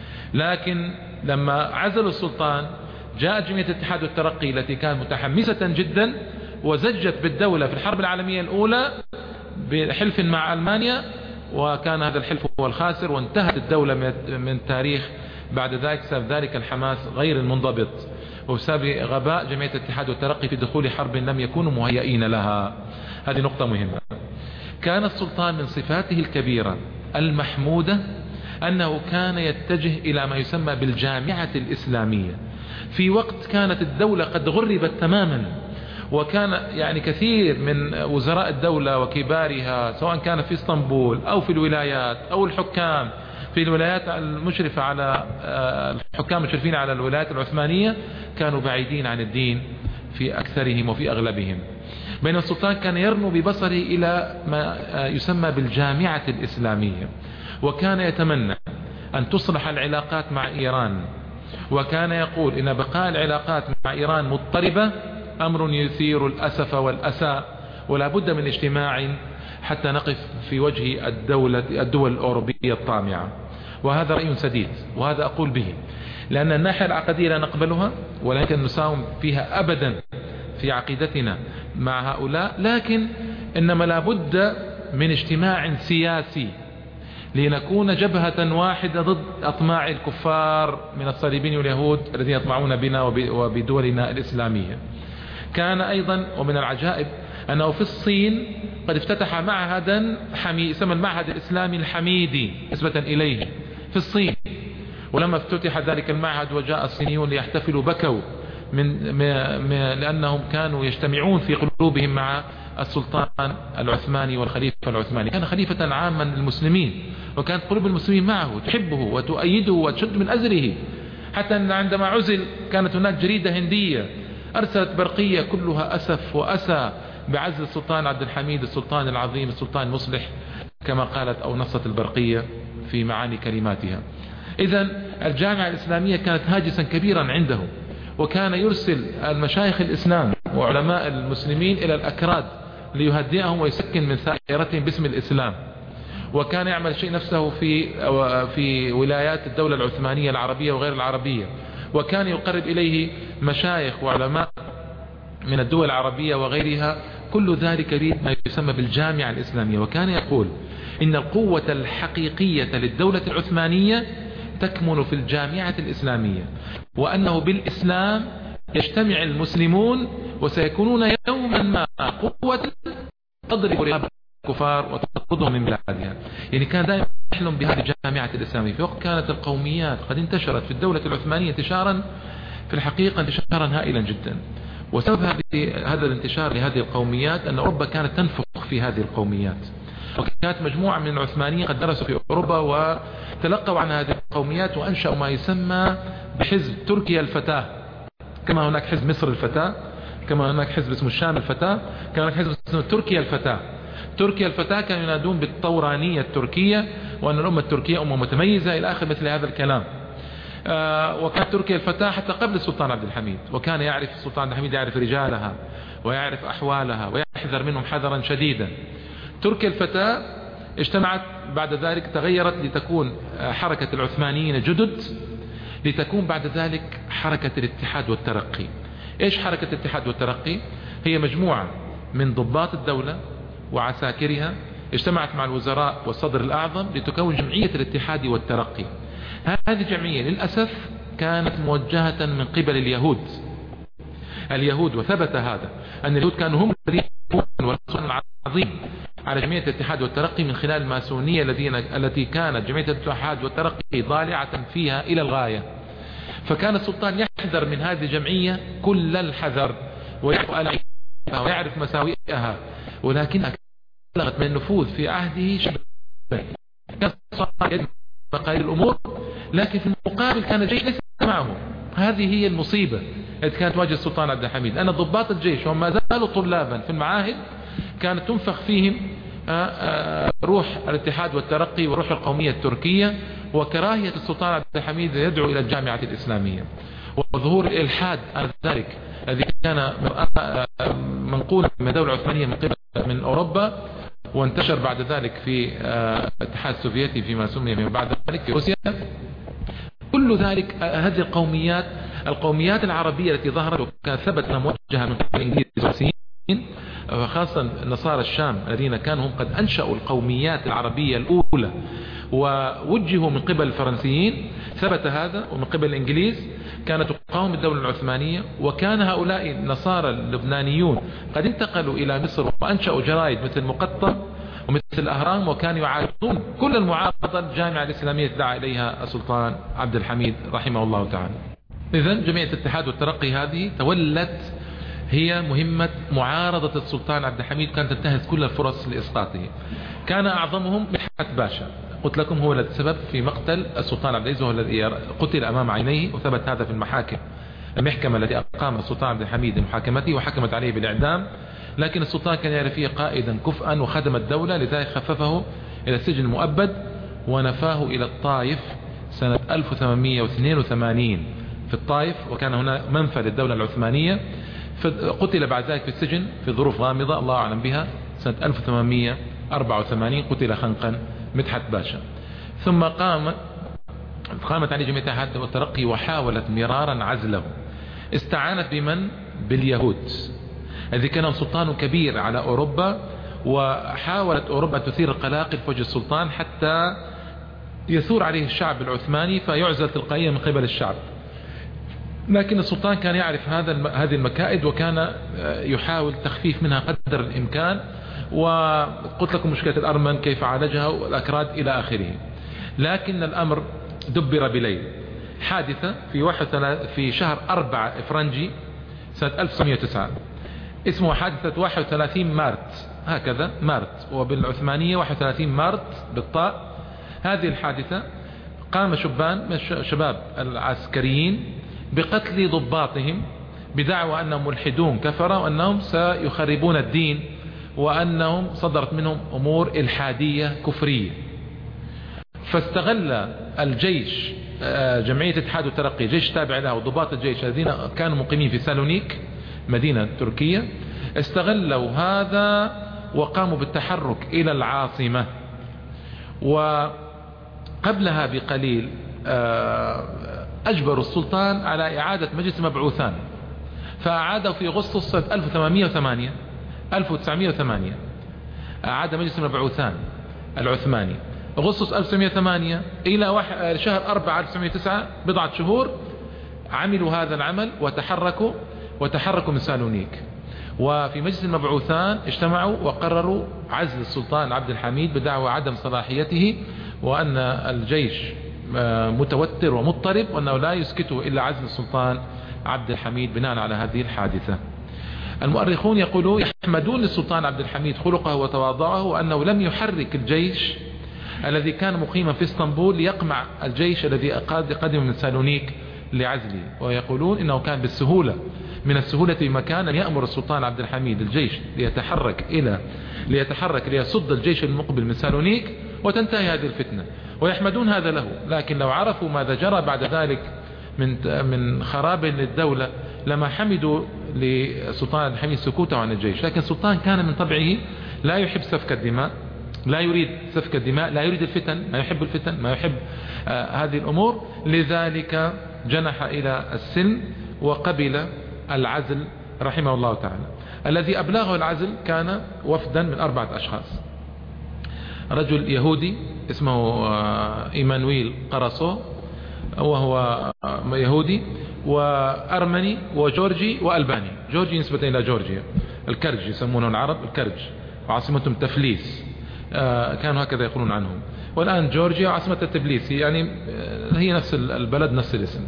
لكن لما عزلوا السلطان جاءت جمعية الاتحاد والترقي التي كانت متحمسة جدا وزجت بالدولة في الحرب العالمية الأولى بحلف مع ألمانيا، وكان هذا الحلف هو الخاسر، وانتهت الدولة من تاريخ بعد ذلك بسبب ذلك الحماس غير المنضبط، وبسبب غباء جمعية الاتحاد والترقي في دخول حرب لم يكونوا مهيئين لها. هذه نقطة مهمة. كان السلطان من صفاته الكبيرة المحمودة أنه كان يتجه إلى ما يسمى بالجامعة الإسلامية في وقت كانت الدولة قد غربت تماما، وكان يعني كثير من وزراء الدولة وكبارها سواء كان في اسطنبول أو في الولايات أو الحكام في الولايات المشرفة على الحكام المشرفين على الولايات العثمانية كانوا بعيدين عن الدين في أكثرهم وفي أغلبهم. بين السلطان كان يرنو ببصره إلى ما يسمى بالجامعة الإسلامية، وكان يتمنى أن تصلح العلاقات مع إيران، وكان يقول إن بقاء العلاقات مع إيران مضطربة أمر يثير الأسف والأسى، ولا بد من اجتماع حتى نقف في وجه الدولة الدول الأوروبية الطامعة. وهذا رأي سديد، وهذا أقول به لأن الناحية العقدية لا نقبلها ولا يمكن نساوم فيها أبدا في عقيدتنا مع هؤلاء، لكن إنما لا بد من اجتماع سياسي لنكون جبهة واحدة ضد أطماع الكفار من الصليبيين واليهود الذين يطمعون بنا وبدولنا الإسلامية. كان أيضا ومن العجائب أنه في الصين قد افتتح معهدا حميد اسمه المعهد الإسلامي الحميدي نسبة إليه في الصين، ولما افتتح ذلك المعهد وجاء الصينيون ليحتفلوا بكوا من لأنهم كانوا يجتمعون في قلوبهم مع السلطان العثماني والخليفة العثماني. كان خليفة عاما للمسلمين، وكانت قلوب المسلمين معه تحبه وتؤيده وتشد من أزره، حتى أن عندما عزل كانت هناك جريدة هندية أرسلت برقية كلها أسف وأسى بعزل السلطان عبد الحميد السلطان العظيم السلطان المصلح كما قالت أو نصت البرقية في معاني كلماتها. إذن الجامعة الإسلامية كانت هاجسا كبيرا عنده، وكان يرسل المشايخ الإسلام وعلماء المسلمين إلى الأكراد ليهدئهم ويسكن من ثائرتهم باسم الإسلام، وكان يعمل شيء نفسه في في ولايات الدولة العثمانية العربية وغير العربية، وكان يقرب إليه مشايخ وعلماء من الدول العربية وغيرها، كل ذلك يريد ما يسمى بالجامعة الإسلامية. وكان يقول إن القوة الحقيقية للدولة العثمانية تكمن في الجامعة الإسلامية، وأنه بالإسلام يجتمع المسلمون وسيكونون يوما ما قوة تضرب رقاب الكفار وتطردهم من بلادها. يعني كان دائما يحلم بهذه الجامعة الإسلامية في وقت كانت القوميات قد انتشرت في الدولة العثمانية انتشارا في الحقيقة انتشارا هائلا جدا. وسبب هذا الانتشار لهذه القوميات أن أوروبا كانت تنفخ في هذه القوميات، وكانت مجموعة من العثمانيين قد درسوا في أوروبا وتلقوا عن هذه القوميات وأنشأوا ما يسمى بحزب تركيا الفتاة، كما هناك حزب مصر الفتاة، كما هناك حزب اسمه الشام الفتاة، كما هناك حزب اسمه تركيا الفتاة. تركيا الفتاة كانوا ينادون بالطورانية التركية، وأن الأمة التركية أمة متميزة إلى آخر مثل هذا الكلام. آه وكانت تركيا الفتاة حتى قبل السلطان عبد الحميد، وكان يعرف السلطان عبد الحميد يعرف رجالها ويعرف أحوالها ويحذر منهم حذرا شديدا. تركيا الفتاة اجتمعت بعد ذلك، تغيرت لتكون حركة العثمانيين جدد، لتكون بعد ذلك حركة الاتحاد والترقي. ايش حركة الاتحاد والترقي؟ هي مجموعة من ضباط الدولة وعساكرها اجتمعت مع الوزراء والصدر الأعظم لتكون جمعية الاتحاد والترقي. هذه الجمعية للأسف كانت موجهة من قبل اليهود اليهود وثبت هذا أن اليهود كانوا هم الذين والرسول العظيم على جمعية الاتحاد والترقي من خلال الماسونية الذين التي كانت جمعية الاتحاد والترقي ضالعة فيها إلى الغاية. فكان السلطان يحذر من هذه الجمعية كل الحذر ويعرف مساوئها، ولكنها بلغت من النفوذ في عهده شبه. كان يد مقاليد الأمور، لكن في المقابل كان الجيش ليس معه. هذه هي المصيبة التي كانت تواجه السلطان عبد الحميد، أن ضباط الجيش وما زالوا طلابا في المعاهد كانت تنفخ فيهم روح الاتحاد والترقي وروح القومية التركية، وكراهية السلطان عبد الحميد يدعو إلى الجامعة الإسلامية، وظهور الإلحاد على ذلك الذي كان منقولا من الدولة العثمانية من قبل من أوروبا، وانتشر بعد ذلك في الاتحاد السوفيتي فيما سمي من بعد ذلك في روسيا. كل ذلك هذه القوميات القوميات العربية التي ظهرت وكان ثبت موجهة من قبل الإنجليز والروسيين، وخاصة نصارى الشام الذين كانوا هم قد أنشأوا القوميات العربية الأولى ووجهوا من قبل الفرنسيين. ثبت هذا ومن قبل الإنجليز كانت تقاوم الدولة العثمانية، وكان هؤلاء النصارى اللبنانيون قد انتقلوا إلى مصر وأنشأوا جرائد مثل مقطم ومثل الأهرام، وكانوا يعارضون كل المعارضة الجامعة الإسلامية دعا إليها السلطان عبد الحميد رحمه الله تعالى. إذن جمعية الاتحاد والترقي هذه تولت هي مهمة معارضة السلطان عبد الحميد، كانت تنتهز كل الفرص لإسقاطه. كان أعظمهم مدحت باشا، قلت لكم هو السبب في مقتل السلطان عبد العزيز، وهو الذي قتل أمام عينيه، وثبت هذا في المحاكم. المحكمة التي أقام السلطان عبد الحميد لمحاكمته وحكمت عليه بالإعدام، لكن السلطان كان يرى فيه قائدا كفءا وخدم الدولة، لذلك خففه إلى السجن المؤبد ونفاه إلى الطائف سنة ألف وثمانمئة واثنين وثمانين في الطائف، وكان هنا منفى للدولة العثمانية. قتل بعد ذلك في السجن في ظروف غامضة الله أعلم بها سنة ألف وثمانمئة وأربعة وثمانين، قتل خنقا مدحت باشا. ثم قام قامت عليه جمعية الاتحاد والترقي وحاولت مرارا عزله. استعانت بمن؟ باليهود الذي كانوا سلطان كبير على أوروبا، وحاولت أوروبا تثير القلاقل في وجه السلطان حتى يثور عليه الشعب العثماني فيعزل تلقائيا من قبل الشعب. لكن السلطان كان يعرف هذا هذه المكائد، وكان يحاول تخفيف منها قدر الإمكان. وقلت لكم مشكلة الأرمن كيف عالجها والأكراد إلى آخره. لكن الأمر دبر بليل. حادثة في في شهر أربعة فرنجي سنة ألف وتسعمئة وتسعة اسمها حادثة واحد وثلاثين مارت، هكذا مارت، وبالعثمانية واحد وثلاثين مارت بالطاء. هذه الحادثة قام شبان من الشباب العسكريين بقتل ضباطهم بدعوى أنهم ملحدون كفرة، وأنهم سيخربون الدين، وأنهم صدرت منهم أمور إلحادية كفرية. فاستغل الجيش جمعية الاتحاد والترقي، جيش تابع له، وضباط الجيش الذين كانوا مقيمين في سالونيك مدينة تركية، استغلوا هذا وقاموا بالتحرك إلى العاصمة. وقبلها بقليل أجبروا السلطان على إعادة مجلس مبعوثان، فأعاده في أغسطس سنة ألف وثمانمئة وثمانية ألف وتسعمئة وثمانية أعاد مجلس المبعوثان العثماني أغسطس ألف وتسعمئة وثمانية إلى شهر أربعة ألف وتسعمئة وتسعة، بضعة شهور عملوا هذا العمل وتحركوا وتحركوا من سالونيك. وفي مجلس المبعوثان اجتمعوا وقرروا عزل السلطان عبد الحميد بدعوى عدم صلاحيته، وأن الجيش متوتر ومضطرب، وأنه لا يسكته إلا عزل السلطان عبد الحميد بناء على هذه الحادثة. المؤرخون يقولون يحمدون للسلطان عبد الحميد خلقه وتواضعه، وأنه لم يحرك الجيش الذي كان مقيما في اسطنبول ليقمع الجيش الذي قدم من سالونيك لعزله. ويقولون إنه كان بالسهولة من السهولة بمكان أن يأمر السلطان عبد الحميد الجيش ليتحرك إلى ليتحرك ليصد الجيش المقبل من سالونيك وتنتهي هذه الفتنة، ويحمدون هذا له. لكن لو عرفوا ماذا جرى بعد ذلك من من خراب للدولة لما حمدوا للسلطان عبد الحميد سكوته عن الجيش. لكن السلطان كان من طبعه لا يحب سفك الدماء، لا يريد سفك الدماء، لا يريد الفتن، ما يحب الفتن، ما يحب آه هذه الأمور. لذلك جنح إلى السلم وقبل العزل رحمه الله تعالى. الذي أبلغه العزل كان وفدا من أربعة أشخاص: رجل يهودي اسمه إيمانويل قرصو وهو يهودي، وأرمني، وجورجي، وألباني. جورجي نسبة إلى جورجيا، الكرج يسمونه العرب الكرج، وعاصمتهم تفليس، كانوا هكذا يقولون عنهم. والآن جورجيا عاصمة تبليس، يعني هي نفس البلد نفس الاسم.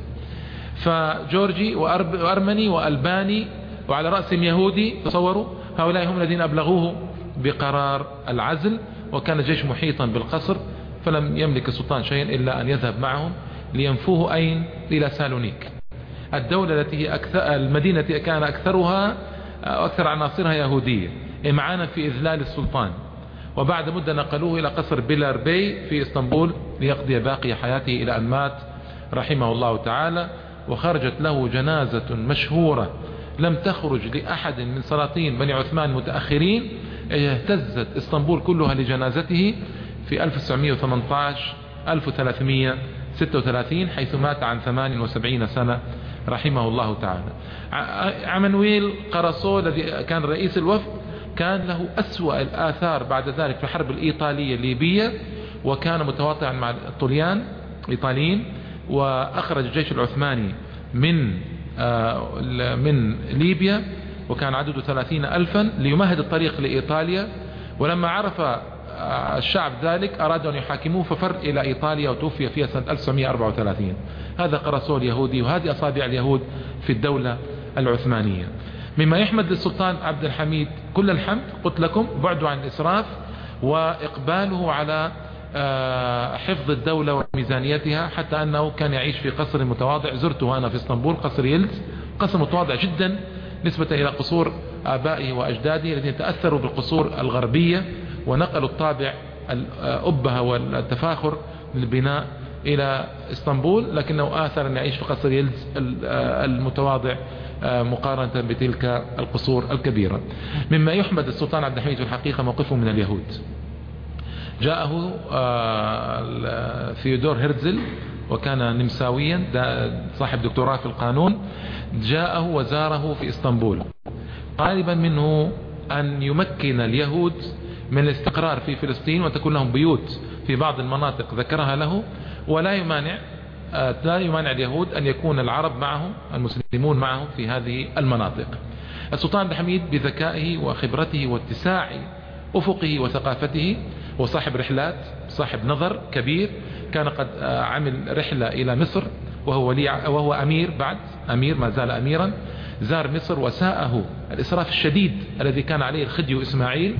فجورجي وأرمني وألباني وعلى رأسهم يهودي. تصوروا هؤلاء هم الذين أبلغوه بقرار العزل، وكان الجيش محيطا بالقصر، فلم يملك السلطان شيئا إلا أن يذهب معهم لينفوه أين؟ إلى سالونيك، الدولة التي هي أكثر، المدينة التي كان أكثرها أكثر عناصرها يهودية، إمعانا في إذلال السلطان. وبعد مدة نقلوه إلى قصر بيلار بي في اسطنبول ليقضي باقي حياته إلى أن مات رحمه الله تعالى. وخرجت له جنازة مشهورة لم تخرج لأحد من سلاطين بني عثمان متأخرين، اهتزت اسطنبول كلها لجنازته في ألف وتسعمئة وثمانية عشر ألف وثلاثمئة وستة وثلاثين، حيث مات عن ثمان وسبعين سنة رحمه الله تعالى. عمانويل قرصو الذي كان رئيس الوفد كان له أسوأ الآثار بعد ذلك في الحرب الإيطالية الليبية، وكان متواطئا مع الطليان الإيطاليين، وأخرج الجيش العثماني من من ليبيا، وكان عدده ثلاثين ألفا ليمهد الطريق لإيطاليا. ولما عرف الشعب ذلك أرادوا أن يحاكموه، ففر إلى إيطاليا وتوفي فيها سنة ألف وتسعمئة وأربعة وثلاثين. هذا قرصو اليهودي، وهذه أصابع اليهود في الدولة العثمانية. مما يحمد للسلطان عبد الحميد كل الحمد، قلت لكم، بعده عن الإسراف وإقباله على حفظ الدولة وميزانيتها، حتى أنه كان يعيش في قصر متواضع. زرته أنا في اسطنبول، قصر يلدز، قصر متواضع جدا نسبة إلى قصور آبائه وأجداده الذين تأثروا بالقصور الغربية ونقلوا الطابع الأبهة والتفاخر للبناء إلى اسطنبول، لكنه آثر أن يعيش في قصر يلدز المتواضع مقارنة بتلك القصور الكبيرة. مما يحمد السلطان عبد الحميد في الحقيقة موقفه من اليهود. جاءه ثيودور هرتزل، وكان نمساويا صاحب دكتوراه في القانون، جاءه وزاره في اسطنبول طالبا منه أن يمكن اليهود من الاستقرار في فلسطين وتكون لهم بيوت في بعض المناطق ذكرها له، ولا يمانع لا يمانع اليهود أن يكون العرب معهم، المسلمون معهم في هذه المناطق. السلطان عبد الحميد بذكائه وخبرته واتساع أفقه وثقافته وصاحب رحلات، صاحب نظر كبير، كان قد عمل رحلة إلى مصر وهو ولي وهو أمير، بعد أمير ما زال أميرا، زار مصر وساءه الإسراف الشديد الذي كان عليه الخديو إسماعيل،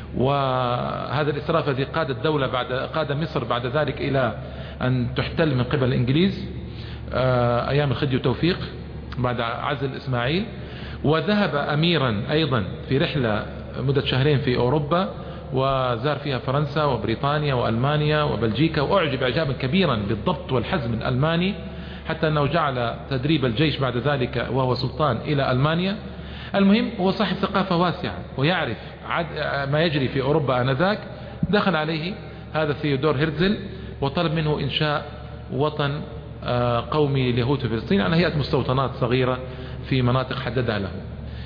وهذا الإسراف الذي قاد الدولة بعد قاد مصر بعد ذلك إلى أن تحتل من قبل الإنجليز أيام الخديو توفيق بعد عزل إسماعيل. وذهب أميرا أيضا في رحلة مدة شهرين في أوروبا، وزار فيها فرنسا وبريطانيا وألمانيا وبلجيكا، وأعجب إعجابا كبيرا بالضبط والحزم الألماني، حتى أنه جعل تدريب الجيش بعد ذلك وهو سلطان إلى ألمانيا. المهم هو صاحب ثقافة واسعة ويعرف ما يجري في أوروبا آنذاك. دخل عليه هذا ثيودور هرتزل وطلب منه إنشاء وطن قومي لليهود في فلسطين على هيئة مستوطنات صغيرة في مناطق حددها له،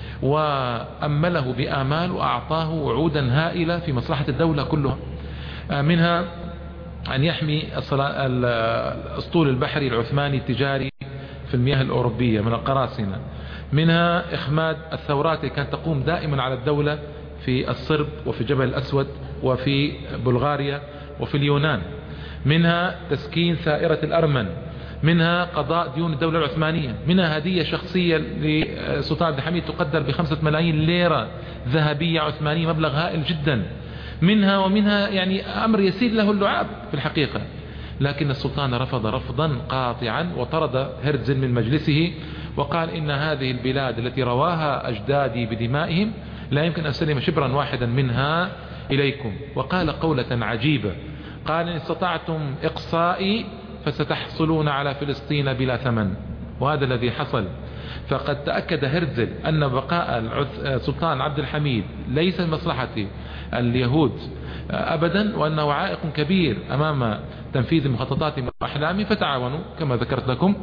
وأمله بآمال وأعطاه وعودا هائلة في مصلحة الدولة كلها، منها أن يحمي الأسطول البحري العثماني التجاري في المياه الأوروبية من القراصنة، منها إخماد الثورات التي كانت تقوم دائما على الدولة في الصرب وفي جبل الأسود وفي بلغاريا وفي اليونان، منها تسكين ثائرة الأرمن، منها قضاء ديون الدولة العثمانية، منها هدية شخصية لسلطان عبد الحميد تقدر بخمسة ملايين ليرة ذهبية عثمانية، مبلغ هائل جدا، منها ومنها يعني أمر يسير له اللعاب في الحقيقة. لكن السلطان رفض رفضا قاطعا وطرد هرتزل من مجلسه، وقال إن هذه البلاد التي رواها أجدادي بدمائهم لا يمكن أن أسلم شبرا واحدا منها إليكم. وقال قولة عجيبة، قال إن استطعتم إقصائي فستحصلون على فلسطين بلا ثمن، وهذا الذي حصل. فقد تأكد هرتزل أن بقاء السلطان عبد الحميد ليس لمصلحة اليهود أبدا، وأنه عائق كبير أمام تنفيذ مخططاتهم وأحلامهم، فتعاونوا كما ذكرت لكم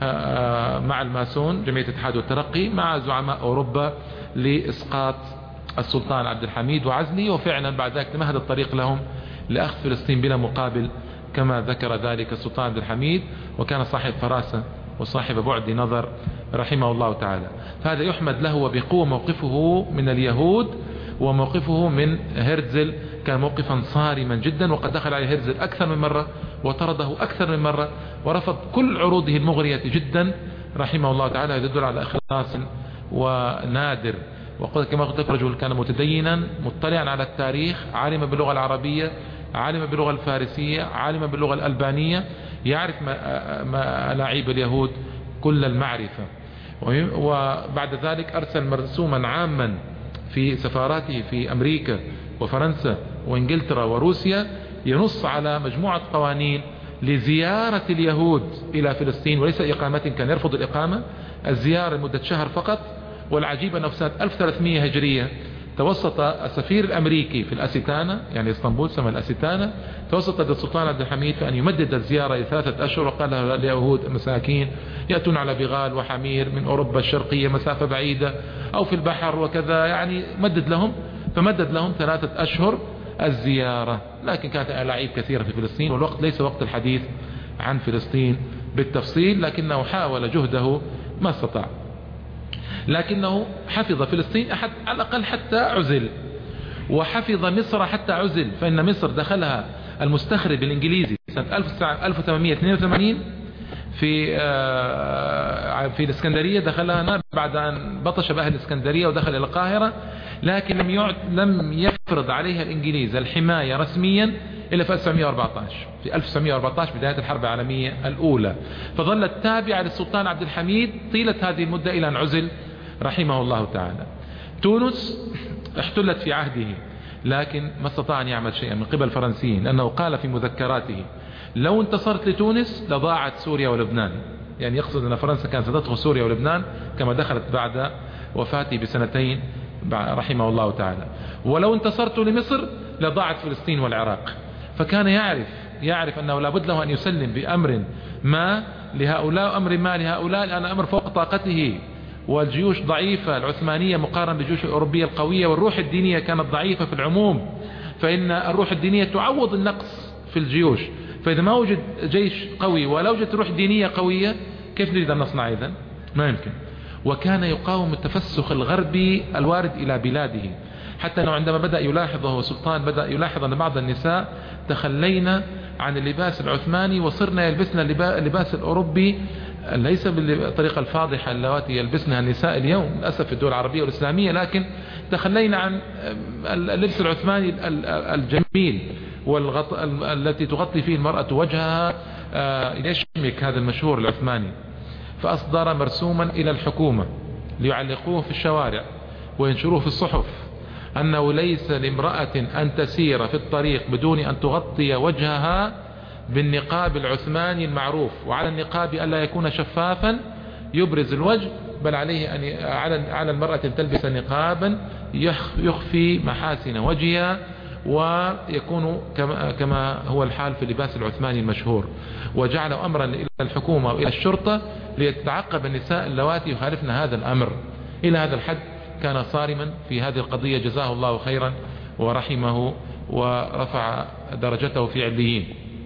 مع الماسون جمعية الاتحاد والترقي مع زعماء أوروبا لإسقاط السلطان عبد الحميد وعزله، وفعلا بعد ذلك مهد الطريق لهم لأخذ فلسطين بلا مقابل كما ذكر ذلك السلطان عبد الحميد، وكان صاحب فراسة وصاحب بعد نظر رحمه الله تعالى. فهذا يحمد له وبقوة موقفه من اليهود، وموقفه من هرتزل كان موقفا صارما جدا، وقد دخل عليه هرتزل أكثر من مرة وطرده أكثر من مرة ورفض كل عروضه المغرية جدا رحمه الله تعالى. يدل على إخلاص ونادر، وكما قلت لك رجل كان متدينا مطلعا على التاريخ، عالما باللغة العربية، عالما باللغة الفارسية، عالما باللغة الألبانية، يعرف ألاعيب اليهود كل المعرفة. وبعد ذلك أرسل مرسوما عاما في سفاراته في أمريكا وفرنسا وإنجلترا وروسيا ينص على مجموعة قوانين لزيارة اليهود إلى فلسطين، وليس إقامة، كان يرفض الإقامة، الزيارة لمدة شهر فقط. والعجيب أنه في سنة ألف وثلاثمائة هجرية توسط السفير الأمريكي في الأستانة، يعني اسطنبول سمى الأستانة، توسط السلطان عبد الحميد في أن يمدد الزيارة إلى ثلاثة أشهر، وقال له اليهود مساكين يأتون على بغال وحمير من أوروبا الشرقية مسافة بعيدة أو في البحر وكذا، يعني مدد لهم، فمدد لهم ثلاثة أشهر الزيارة. لكن كانت ألاعيب كثيرة في فلسطين، والوقت ليس وقت الحديث عن فلسطين بالتفصيل، لكنه حاول جهده ما استطاع. لكنه حفظ فلسطين أحد على الأقل حتى عزل، وحفظ مصر حتى عزل، فإن مصر دخلها المستخرب الإنجليزي سنة ألف وثمانمائة واثنين وثمانين في في الإسكندرية، دخلها بعد أن بطش بأهل الإسكندرية ودخل إلى القاهرة، لكن لم يعد لم يفرض عليها الإنجليز الحماية رسميا إلا في ألف وتسعمائة وأربعة عشر، في ألف وتسعمائة وأربعة عشر بداية الحرب العالمية الأولى، فظلت تابعة للسلطان عبد الحميد طيلة هذه المدة إلى أن عزل رحمه الله تعالى. تونس احتلت في عهده، لكن ما استطاع أن يعمل شيئا من قبل الفرنسيين، لأنه قال في مذكراته لو انتصرت لتونس لضاعت سوريا ولبنان، يعني يقصد أن فرنسا كانت ستدخل سوريا ولبنان كما دخلت بعد وفاته بسنتين رحمه الله تعالى، ولو انتصرت لمصر لضاعت فلسطين والعراق. فكان يعرف يعرف أنه لابد له أن يسلم بأمر ما لهؤلاء أمر ما لهؤلاء، لأن أمر فوق طاقته، والجيوش ضعيفة العثمانية مقارنة بالجيوش الأوروبية القوية، والروح الدينية كانت ضعيفة في العموم، فإن الروح الدينية تعوض النقص في الجيوش. فإذا ما وجد جيش قوي ولا وجد روح دينية قوية، كيف نريد أن نصنع إذن؟ ما يمكن. وكان يقاوم التفسخ الغربي الوارد إلى بلاده، حتى أنه عندما بدأ يلاحظ وهو سلطان بدأ يلاحظ أن بعض النساء تخلينا عن اللباس العثماني وصرنا يلبسنا اللباس الأوروبي، ليس بالطريقة الفاضحة التي يلبسنها النساء اليوم للأسف في الدول العربية والإسلامية، لكن تخلينا عن اللبس العثماني الجميل والغط... التي تغطي فيه المرأة وجهها يشمك هذا المشهور العثماني. فأصدر مرسوما إلى الحكومة ليعلقوه في الشوارع وينشروه في الصحف أنه ليس لامرأة أن تسير في الطريق بدون أن تغطي وجهها بالنقاب العثماني المعروف، وعلى النقاب ألا يكون شفافا يبرز الوجه، بل عليه أن على المرأة تلبس نقابا يخفي محاسن وجهها ويكون كما, كما هو الحال في اللباس العثماني المشهور. وجعل أمرا إلى الحكومة وإلى الشرطة ليتعقب النساء اللواتي يخالفن هذا الأمر. إلى هذا الحد كان صارما في هذه القضية، جزاه الله خيرا ورحمه ورفع درجته في عليين.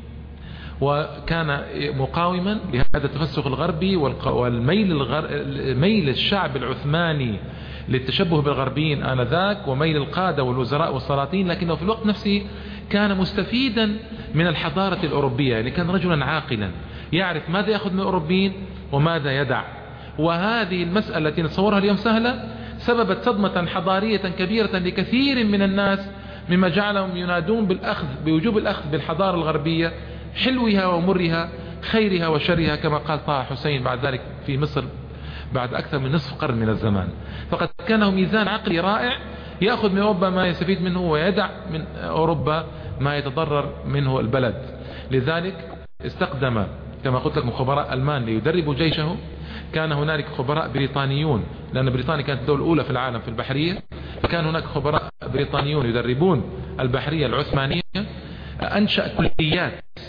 وكان مقاوما لهذا التفسخ الغربي والميل الغر... ميل الشعب العثماني للتشبه بالغربيين آنذاك، وميل القادة والوزراء والسلاطين، لكنه في الوقت نفسه كان مستفيدا من الحضارة الأوروبية، يعني كان رجلا عاقلا يعرف ماذا يأخذ من الأوروبيين وماذا يدع. وهذه المسألة التي نتصورها اليوم سهلة سببت صدمة حضارية كبيرة لكثير من الناس، مما جعلهم ينادون بالأخذ بوجوب الأخذ بالحضارة الغربية، حلوها ومرها، خيرها وشرها، كما قال طه حسين بعد ذلك في مصر بعد أكثر من نصف قرن من الزمان. فقد كانه ميزان عقلي رائع، يأخذ من أوروبا ما يستفيد منه ويدع من أوروبا ما يتضرر منه البلد. لذلك استقدم كما قلت لكم خبراء ألمان ليدربوا جيشه. كان هنالك خبراء بريطانيون، لأن بريطانيا كانت الدولة الأولى في العالم في البحرية، فكان هناك خبراء بريطانيون يدربون البحرية العثمانية. أنشأ كليات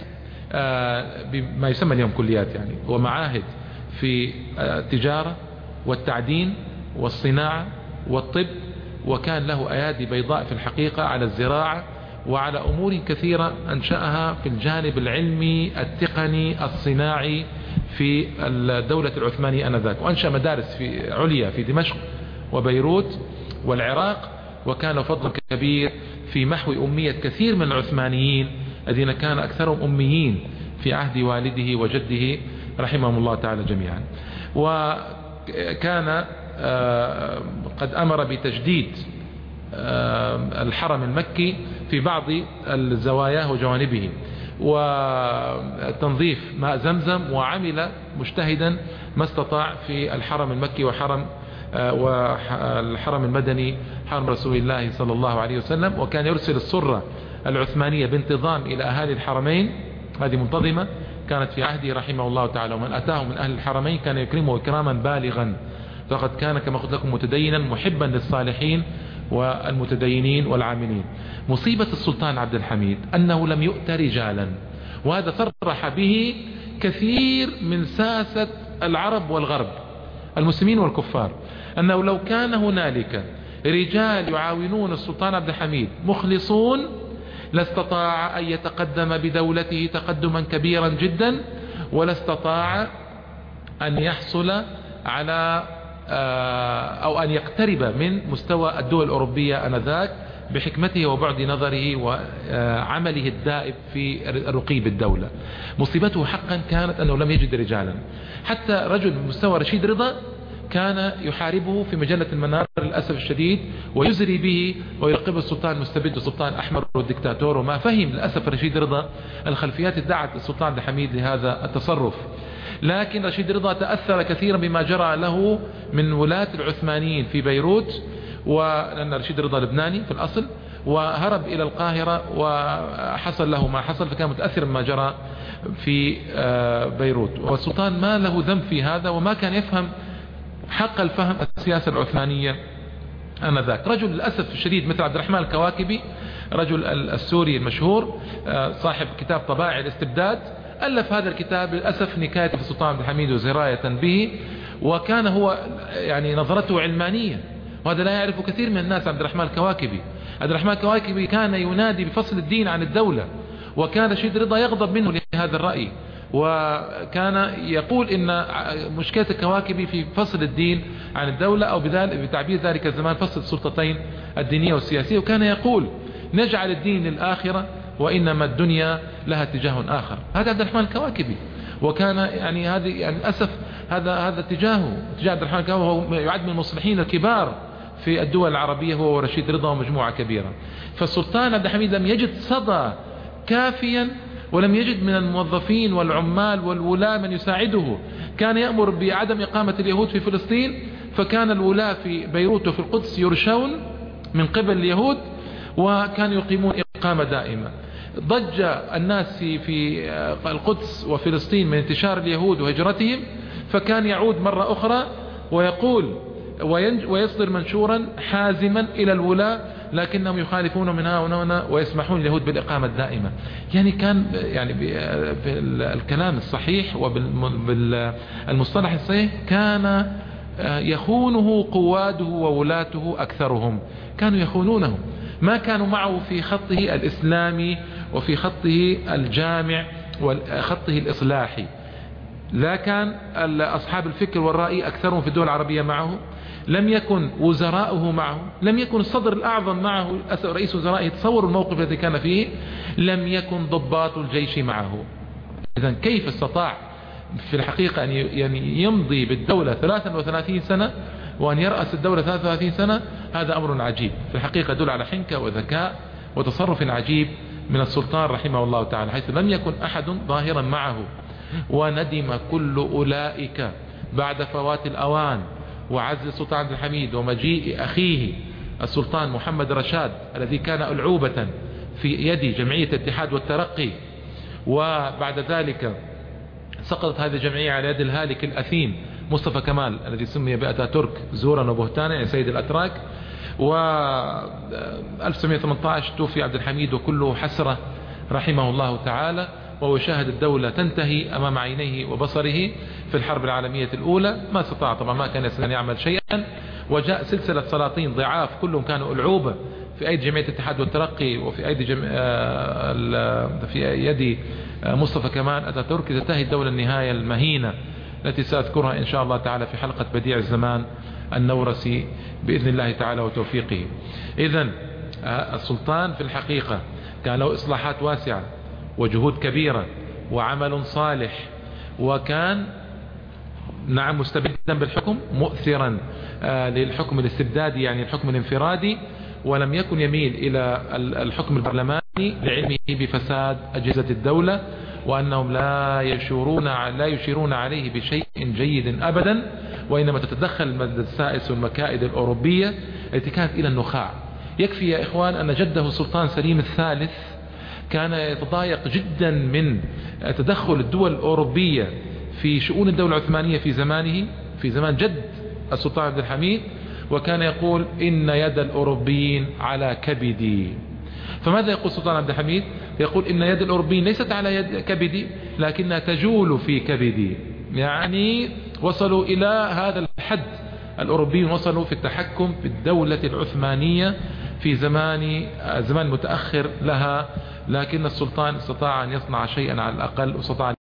بما يسمى اليوم كليات يعني ومعاهد في التجارة والتعدين والصناعة والطب، وكان له أيادي بيضاء في الحقيقة على الزراعة وعلى أمور كثيرة أنشأها في الجانب العلمي التقني الصناعي في الدولة العثمانية آنذاك. وأنشأ مدارس في عليا في دمشق وبيروت والعراق، وكان فضل كبير في محو أمية كثير من العثمانيين الذين كان أكثرهم أميين في عهد والده وجده رحمهم الله تعالى جميعا. وكان قد أمر بتجديد الحرم المكي في بعض الزوايا وجوانبه، وتنظيف ماء زمزم، وعمل مجتهدا ما استطاع في الحرم المكي وحرم والحرم المدني حرم رسول الله صلى الله عليه وسلم. وكان يرسل السرة العثمانية بانتظام إلى أهالي الحرمين، هذه منتظمة كانت في عهده رحمه الله تعالى، ومن أتاه من أهل الحرمين كان يكرمه إكراما بالغا، فقد كان كما قلت لكم متدينا محبا للصالحين والمتدينين والعاملين. مصيبة السلطان عبد الحميد أنه لم يؤت رجالا، وهذا صرح به كثير من ساسة العرب والغرب المسلمين والكفار، أنه لو كان هنالك رجال يعاونون السلطان عبد الحميد مخلصون لاستطاع أن يتقدم بدولته تقدما كبيرا جدا، ولا استطاع أن يحصل على أو أن يقترب من مستوى الدول الأوروبية آنذاك بحكمته وبعد نظره وعمله الدائب في الرقي بالدولة. مصيبته حقا كانت أنه لم يجد رجالا، حتى رجل بمستوى رشيد رضا كان يحاربه في مجلة المنار للأسف الشديد، ويزري به ويلقب السلطان مستبد وسلطان أحمر والدكتاتور، وما فهم للأسف رشيد رضا الخلفيات دعت السلطان عبد الحميد لهذا التصرف. لكن رشيد رضا تأثر كثيرا بما جرى له من ولاة العثمانيين في بيروت، ولأن رشيد رضا لبناني في الأصل، وهرب إلى القاهرة وحصل له ما حصل، فكان متأثر بما جرى في بيروت. والسلطان ما له ذنب في هذا، وما كان يفهم حق الفهم السياسة العثمانية آنذاك. رجل للأسف الشديد مثل عبد الرحمن الكواكبي، رجل السوري المشهور صاحب كتاب طبائع الاستبداد، ألف هذا الكتاب للأسف نكاية في السلطان عبد الحميد وزراية به، وكان هو يعني نظرته علمانية، وهذا لا يعرف كثير من الناس. عبد الرحمن الكواكبي عبد الرحمن الكواكبي كان ينادي بفصل الدين عن الدولة، وكان رشيد رضا يغضب منه لهذا الرأي، وكان يقول إن مشكلة الكواكبي في فصل الدين عن الدولة، أو بتعبير ذلك الزمان فصل السلطتين الدينية والسياسية، وكان يقول نجعل الدين للآخرة وإنما الدنيا لها اتجاه آخر. هذا عبد الرحمن الكواكبي، وكان يعني هذه يعني للأسف هذا هذا اتجاهه اتجاه عبد الرحمن الكواكبي، وهو يعد من المصلحين الكبار في الدول العربية، هو ورشيد رضا ومجموعة كبيرة. فالسلطان عبد الحميد لم يجد صدى كافيا، ولم يجد من الموظفين والعمال والولاة من يساعده. كان يأمر بعدم إقامة اليهود في فلسطين، فكان الولاة في بيروت وفي القدس يرشون من قبل اليهود، وكانوا يقيمون إقامة دائمة. ضج الناس في القدس وفلسطين من انتشار اليهود وهجرتهم، فكان يعود مرة أخرى ويقول ويصدر منشورا حازما إلى الولاة، لكنهم يخالفون من هنا وهنا ويسمحون اليهود بالإقامة الدائمة. يعني كان يعني بالكلام الصحيح وبالمصطلح الصحيح كان يخونه قواده وولاته أكثرهم، كانوا يخونونه، ما كانوا معه في خطه الإسلامي وفي خطه الجامع وخطه الإصلاحي. لا كان أصحاب الفكر والرأي أكثرهم في الدول العربية معه، لم يكن وزراؤه معه، لم يكن الصدر الأعظم معه رئيس وزرائه، تصور الموقف الذي كان فيه، لم يكن ضباط الجيش معه. إذن كيف استطاع في الحقيقة أن يعني يمضي بالدولة ثلاثة وثلاثين سنة وأن يرأس الدولة ثلاثة وثلاثين سنة؟ هذا أمر عجيب في الحقيقة، يدل على حنكة وذكاء وتصرف عجيب من السلطان رحمه الله تعالى، حيث لم يكن أحد ظاهرا معه. وندم كل أولئك بعد فوات الأوان وعزل السلطان عبد الحميد ومجيء أخيه السلطان محمد رشاد الذي كان ألعوبة في يد جمعية الاتحاد والترقي، وبعد ذلك سقطت هذه الجمعية على يد الهالك الأثيم مصطفى كمال الذي سمي بأتاتورك زورا وبهتانا، يعني سيد الأتراك. و ألف وتسعمئة وثمانية عشر توفي عبد الحميد وكله حسرة رحمه الله تعالى، وهو شاهد الدولة تنتهي أمام عينيه وبصره في الحرب العالمية الأولى. ما استطاع طبعا، ما كان يستطيع أن يعمل شيئا، وجاء سلسلة سلاطين ضعاف كلهم كانوا ألعوبة في أيدي جمعية الاتحاد والترقي وفي أيدي جم... في يد مصطفى كمال أتاتورك، تنتهي الدولة النهاية المهينة التي سأذكرها إن شاء الله تعالى في حلقة بديع الزمان النورسي بإذن الله تعالى وتوفيقه. إذن السلطان في الحقيقة كان له إصلاحات واسعة وجهود كبيرة وعمل صالح، وكان نعم مستبدا بالحكم، مؤثرا للحكم الاستبدادي يعني الحكم الانفرادي، ولم يكن يميل إلى الحكم البرلماني لعلمه بفساد أجهزة الدولة، وأنهم لا يشيرون لا يشيرون عليه بشيء جيد أبدا، وإنما تتدخل الدسائس والمكائد الأوروبية التي كانت إلى النخاع. يكفي يا إخوان أن جده السلطان سليم الثالث كان يتضايق جدا من تدخل الدول الأوروبية في شؤون الدولة العثمانية في زمانه، في زمان جد السلطان عبد الحميد، وكان يقول إن يد الأوروبيين على كبدي. فماذا يقول السلطان عبد الحميد؟ يقول إن يد الأوروبيين ليست على يد كبدي لكنها تجول في كبدي. يعني وصلوا إلى هذا الحد، الأوروبيين وصلوا في التحكم في الدولة العثمانية في زمان زمان متأخر لها، لكن السلطان استطاع أن يصنع شيئا على الأقل، واستطاع